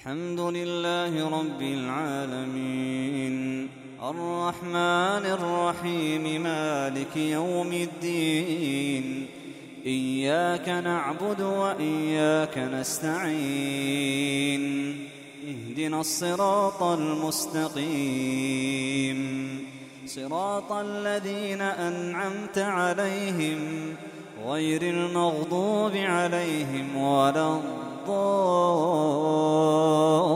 الحمد لله رب العالمين الرحمن الرحيم مالك يوم الدين إياك نعبد وإياك نستعين اهدنا الصراط المستقيم صراط الذين أنعمت عليهم غير المغضوب عليهم ولا الضالين